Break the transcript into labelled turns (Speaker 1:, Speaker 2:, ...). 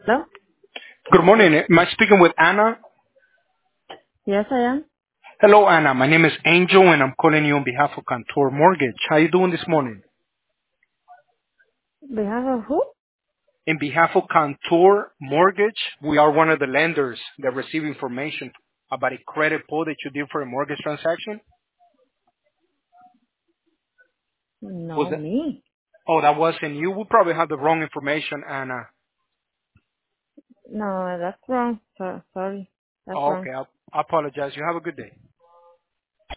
Speaker 1: Hello?
Speaker 2: Good morning. Am I speaking with Anna?
Speaker 1: Yes, I am.
Speaker 2: Hello, Anna. My name is Angel, and I'm calling you on behalf of Contour Mortgage. How you doing this morning?
Speaker 1: Behalf of who?
Speaker 2: In behalf of Contour Mortgage, we are one of the lenders that receive information about a credit pull that you did for a mortgage transaction. Was
Speaker 1: No,
Speaker 2: that?
Speaker 1: me.
Speaker 2: Oh, that wasn't you. We probably have the wrong information, Anna.
Speaker 1: No, that's wrong. Sorry. That's
Speaker 2: Oh,
Speaker 1: wrong.
Speaker 2: okay. I apologize. You have a good day.